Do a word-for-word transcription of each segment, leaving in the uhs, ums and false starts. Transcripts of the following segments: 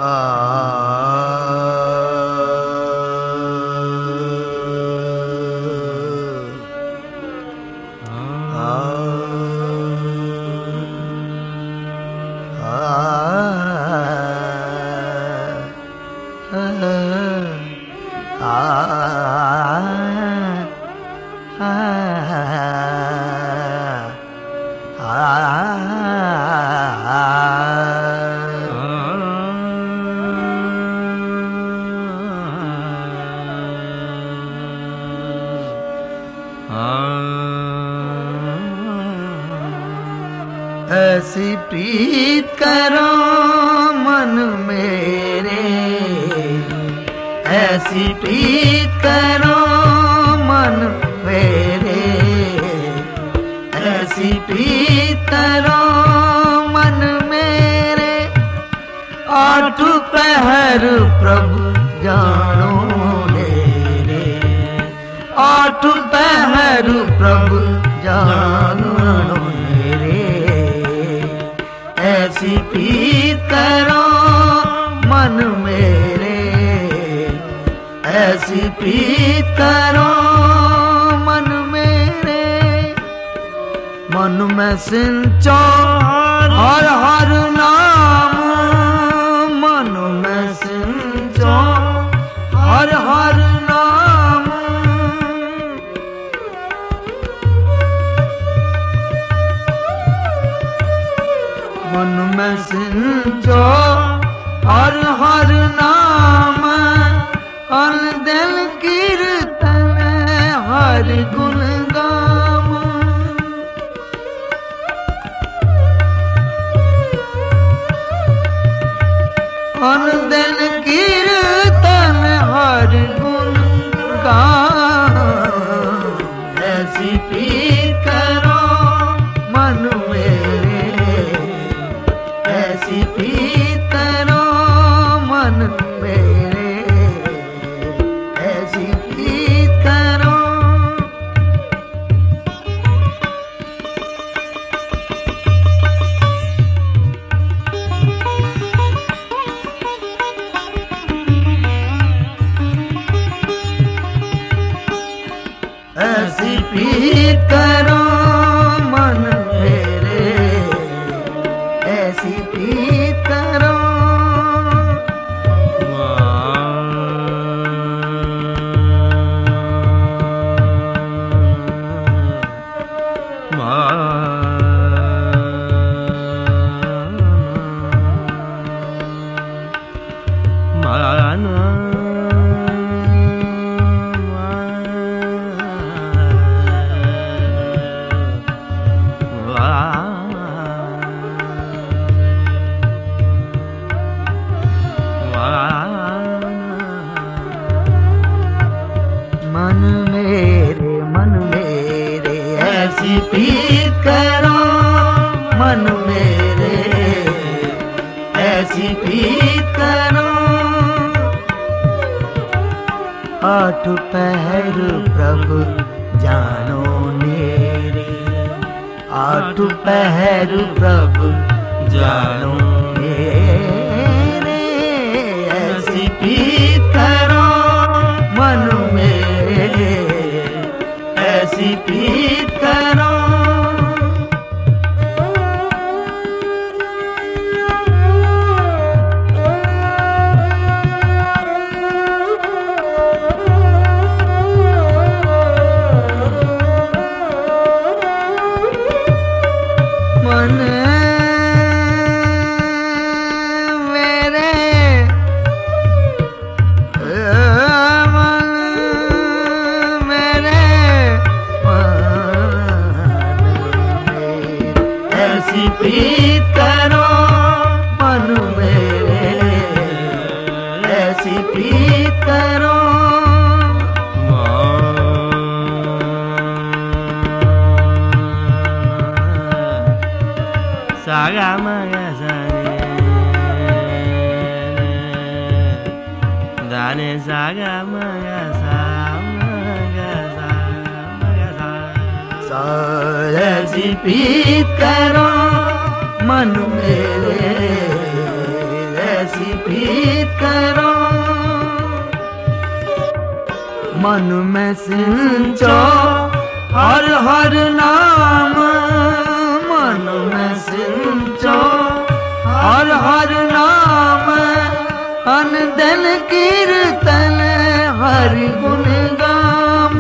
ऐसी प्रीत करो मन मेरे, ऐसी प्रीत करो मन मेरे, ऐसी प्रीत करो मन मेरे। आठ पहर प्रभु जानो मेरे, आठ पहर प्रभु जानो मेरे। ऐसी प्रीत करो मन मेरे, ऐसी प्रीत करो मन मेरे। मन में सिंचो हर हर नाम, मन में सिंचो हर हर नाम। मन में सिंचो हर हर नाम, अन दिल कीर्तन हर गुण गाम। अन दिल कीर्तन हर गुण गाम। ऐसी प्रीत करो मन मेरे, ऐसी प्रीत करो मन मेरे, ऐसी प्रीत करो। ऐसी प्रीत करो मन मेरे, ऐसी प्रीत करो। मन मेरे मन मेरे, ऐसी प्रीत करो मन मेरे, ऐसी प्रीत करो। आठ पहर प्रभु जानो मेरे, आठ पहर प्रभु जानो मेरे। ऐसी प्रीत करो मन मेरे, ऐसी प्रीत करो। मन मेरे, मन मेरे, ऐसी प्रीत करो मन मेरे, ऐसी प्रीत करो। सागा मगा साने दाने सागा मगा सा मगा सा मगा सा। ऐसी प्रीत करो मन मेरे, ऐसी प्रीत प्रीत करो मन में सिंचो हर हर नाम मन में सिंचो हर हर नाम अनदन कीर्तन हरि गुण गाम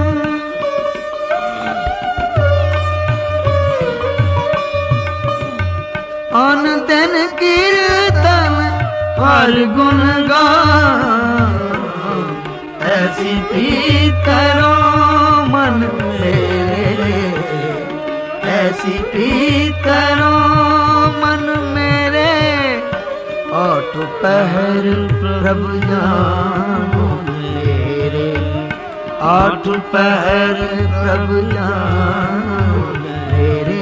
अनदन कीर्तन हरि गुण गाम ऐसी प्रीत करो मन मेरे ऐसी प्रीत करो मन मेरे आठ पहर प्रभु जानो मेरे आठ पहर प्रभु जानो मेरे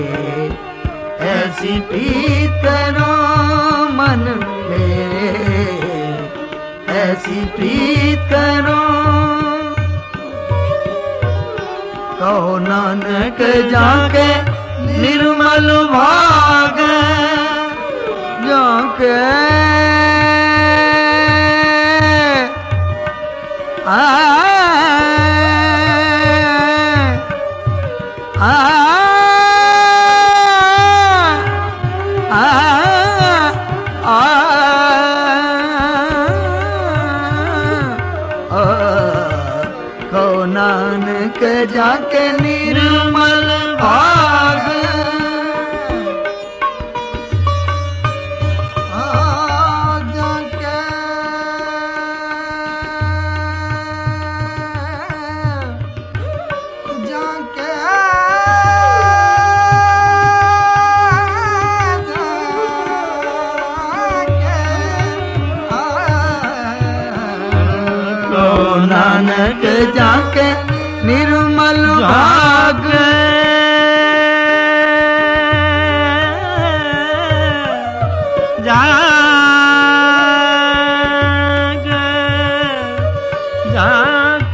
ऐसी प्रीत करो मन मेरे ऐसी प्रीत करो कहो नानक जाके निर्मल भाग जाके आ आ नानक जाके निर्मल भाग जाके जाके नानक जाके निर्मल भाग जाग जाग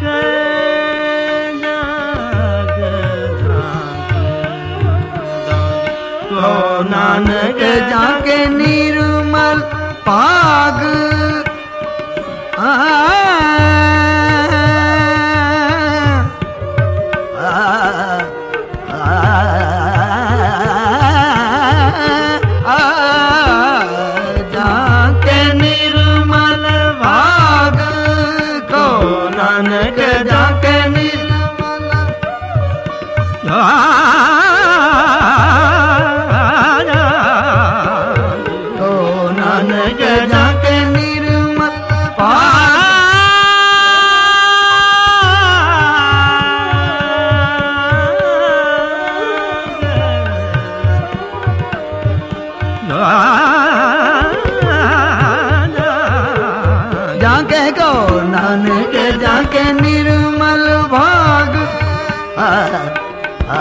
जाग तो नानक जाके निर्मल भाग जाके निर्मल भाग को नानक जाके निर्मल को नानक जाके निर्मल भाग जाके को नानक जाके निर्मल भाग आ, आ,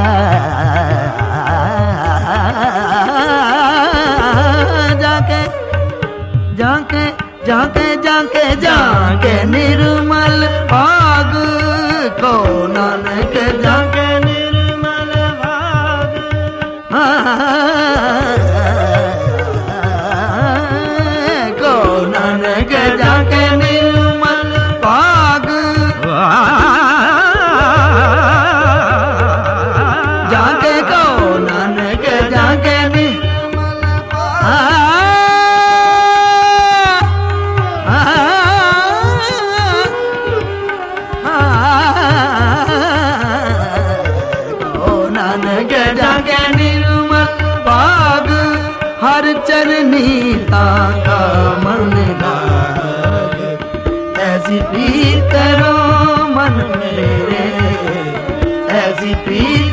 जाके जाके जाके जाके जाके निर्मल भाग को नानक जाके निर्मल भाग को नानक जाके निर्मल भाग जाके को नानक जाके निर्मल को नानक जाके निर्मल भाग हर चरनी ताका मन लाग ऐसी प्रीत करो मन मेरे ऐसी प्रीत